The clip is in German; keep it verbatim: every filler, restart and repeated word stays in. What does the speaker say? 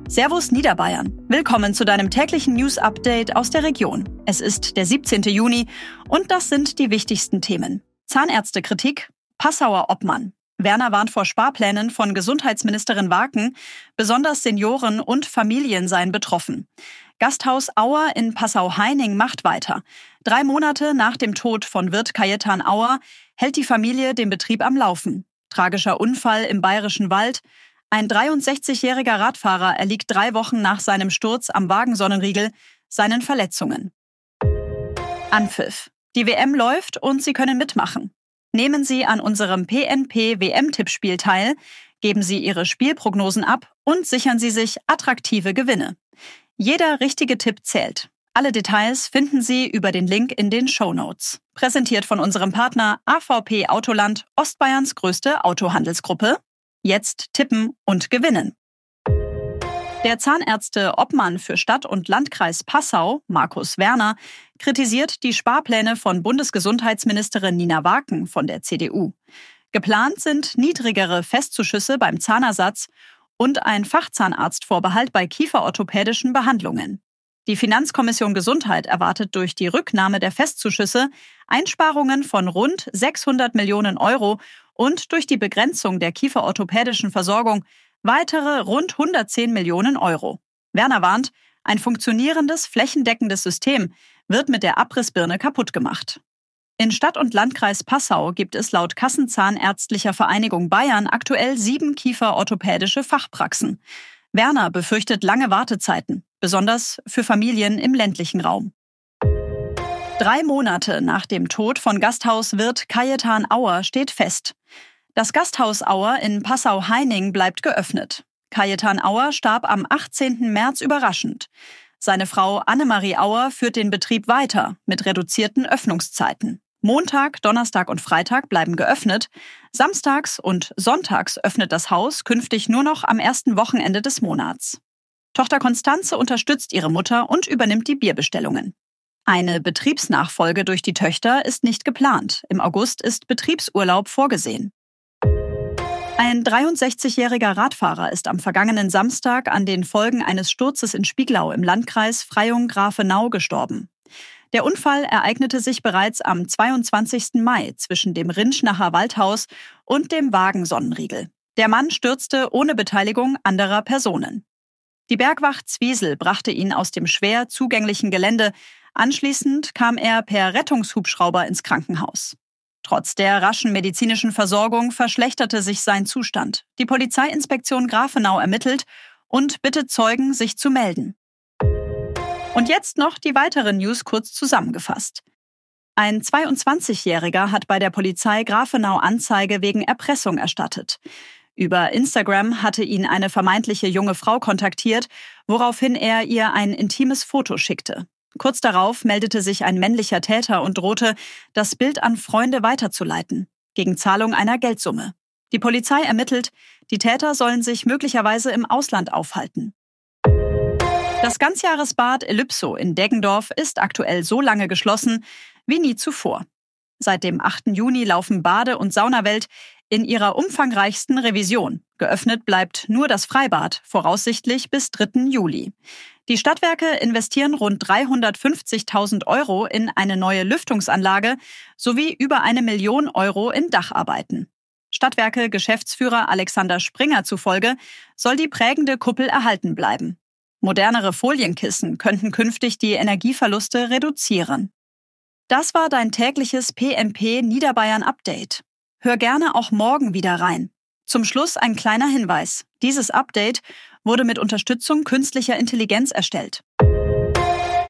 Servus Niederbayern. Willkommen zu deinem täglichen News-Update aus der Region. Es ist der siebzehnten Juni und das sind die wichtigsten Themen. Zahnärztekritik, Passauer Obmann. Werner warnt vor Sparplänen von Gesundheitsministerin Waken. Besonders Senioren und Familien seien betroffen. Gasthaus Auer in Passau-Heining macht weiter. Drei Monate nach dem Tod von Wirt Kajetan Auer hält die Familie den Betrieb am Laufen. Tragischer Unfall im Bayerischen Wald. Ein dreiundsechzigjähriger Radfahrer erliegt drei Wochen nach seinem Sturz am Wagensonnenriegel seinen Verletzungen. Anpfiff. Die W M läuft und Sie können mitmachen. Nehmen Sie an unserem P N P-W M-Tippspiel teil, geben Sie Ihre Spielprognosen ab und sichern Sie sich attraktive Gewinne. Jeder richtige Tipp zählt. Alle Details finden Sie über den Link in den Shownotes. Präsentiert von unserem Partner A V P Autoland, Ostbayerns größte Autohandelsgruppe. Jetzt tippen und gewinnen. Der Zahnärzte-Obmann für Stadt- und Landkreis Passau, Markus Werner, kritisiert die Sparpläne von Bundesgesundheitsministerin Nina Waken von der C D U. Geplant sind niedrigere Festzuschüsse beim Zahnersatz und ein Fachzahnarztvorbehalt bei kieferorthopädischen Behandlungen. Die Finanzkommission Gesundheit erwartet durch die Rücknahme der Festzuschüsse Einsparungen von rund sechshundert Millionen Euro und durch die Begrenzung der kieferorthopädischen Versorgung weitere rund hundertzehn Millionen Euro. Werner warnt, ein funktionierendes, flächendeckendes System wird mit der Abrissbirne kaputt gemacht. In Stadt- und Landkreis Passau gibt es laut Kassenzahnärztlicher Vereinigung Bayern aktuell sieben kieferorthopädische Fachpraxen. Werner befürchtet lange Wartezeiten, besonders für Familien im ländlichen Raum. Drei Monate nach dem Tod von Gasthauswirt Kajetan Auer steht fest: Das Gasthaus Auer in Passau-Heining bleibt geöffnet. Kajetan Auer starb am achtzehnten März überraschend. Seine Frau Annemarie Auer führt den Betrieb weiter mit reduzierten Öffnungszeiten. Montag, Donnerstag und Freitag bleiben geöffnet. Samstags und sonntags öffnet das Haus künftig nur noch am ersten Wochenende des Monats. Tochter Konstanze unterstützt ihre Mutter und übernimmt die Bierbestellungen. Eine Betriebsnachfolge durch die Töchter ist nicht geplant. Im August ist Betriebsurlaub vorgesehen. Ein dreiundsechzigjähriger Radfahrer ist am vergangenen Samstag an den Folgen eines Sturzes in Spieglau im Landkreis Freyung-Grafenau gestorben. Der Unfall ereignete sich bereits am zweiundzwanzigsten Mai zwischen dem Rinschnacher Waldhaus und dem Wagensonnenriegel. Der Mann stürzte ohne Beteiligung anderer Personen. Die Bergwacht Zwiesel brachte ihn aus dem schwer zugänglichen Gelände. Anschließend kam er per Rettungshubschrauber ins Krankenhaus. Trotz der raschen medizinischen Versorgung verschlechterte sich sein Zustand. Die Polizeiinspektion Grafenau ermittelt und bittet Zeugen, sich zu melden. Und jetzt noch die weiteren News kurz zusammengefasst. Ein zweiundzwanzigjähriger hat bei der Polizei Grafenau Anzeige wegen Erpressung erstattet. Über Instagram hatte ihn eine vermeintliche junge Frau kontaktiert, woraufhin er ihr ein intimes Foto schickte. Kurz darauf meldete sich ein männlicher Täter und drohte, das Bild an Freunde weiterzuleiten, gegen Zahlung einer Geldsumme. Die Polizei ermittelt, die Täter sollen sich möglicherweise im Ausland aufhalten. Das Ganzjahresbad Elypso in Deggendorf ist aktuell so lange geschlossen wie nie zuvor. Seit dem achten Juni laufen Bade- und Saunawelt in ihrer umfangreichsten Revision. Geöffnet bleibt nur das Freibad, voraussichtlich bis dritten Juli. Die Stadtwerke investieren rund dreihundertfünfzigtausend Euro in eine neue Lüftungsanlage sowie über eine Million Euro in Dacharbeiten. Stadtwerke-Geschäftsführer Alexander Springer zufolge soll die prägende Kuppel erhalten bleiben. Modernere Folienkissen könnten künftig die Energieverluste reduzieren. Das war dein tägliches P N P Niederbayern Update. Hör gerne auch morgen wieder rein. Zum Schluss ein kleiner Hinweis. Dieses Update wurde mit Unterstützung künstlicher Intelligenz erstellt.